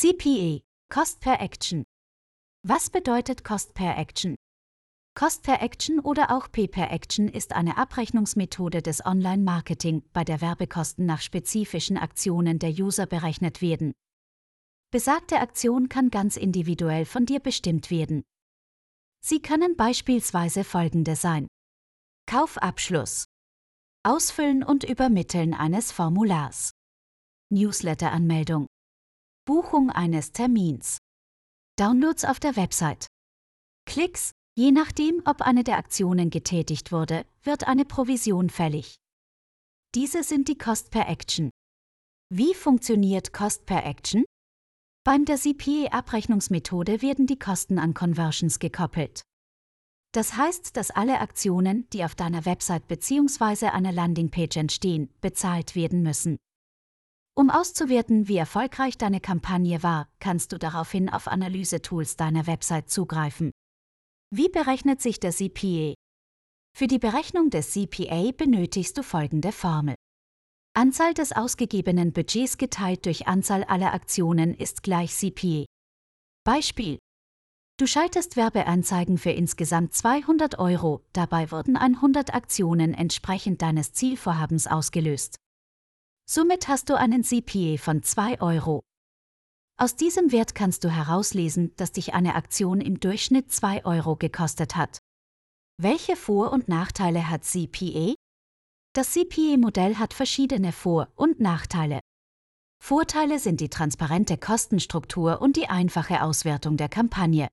CPA, Cost per Action. Was bedeutet Cost per Action? Cost per Action oder auch P per Action ist eine Abrechnungsmethode des Online-Marketing, bei der Werbekosten nach spezifischen Aktionen der User berechnet werden. Besagte Aktion kann ganz individuell von dir bestimmt werden. Sie können beispielsweise folgende sein: Kaufabschluss, Ausfüllen und Übermitteln eines Formulars, Newsletter-Anmeldung, Buchung eines Termins, Downloads auf der Website, Klicks. Je nachdem, ob eine der Aktionen getätigt wurde, wird eine Provision fällig. Diese sind die Cost per Action. Wie funktioniert Cost per Action? Beim der CPA-Abrechnungsmethode werden die Kosten an Conversions gekoppelt. Das heißt, dass alle Aktionen, die auf deiner Website bzw. einer Landingpage entstehen, bezahlt werden müssen. Um auszuwerten, wie erfolgreich deine Kampagne war, kannst du daraufhin auf Analysetools deiner Website zugreifen. Wie berechnet sich der CPA? Für die Berechnung des CPA benötigst du folgende Formel. Anzahl des ausgegebenen Budgets geteilt durch Anzahl aller Aktionen ist gleich CPA. Beispiel: Du schaltest Werbeanzeigen für insgesamt 200 €, dabei wurden 100 Aktionen entsprechend deines Zielvorhabens ausgelöst. Somit hast du einen CPA von 2 €. Aus diesem Wert kannst du herauslesen, dass dich eine Aktion im Durchschnitt 2 € gekostet hat. Welche Vor- und Nachteile hat CPA? Das CPA-Modell hat verschiedene Vor- und Nachteile. Vorteile sind die transparente Kostenstruktur und die einfache Auswertung der Kampagne.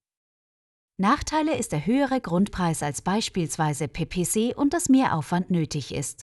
Nachteile ist der höhere Grundpreis als beispielsweise PPC und dass mehr Aufwand nötig ist.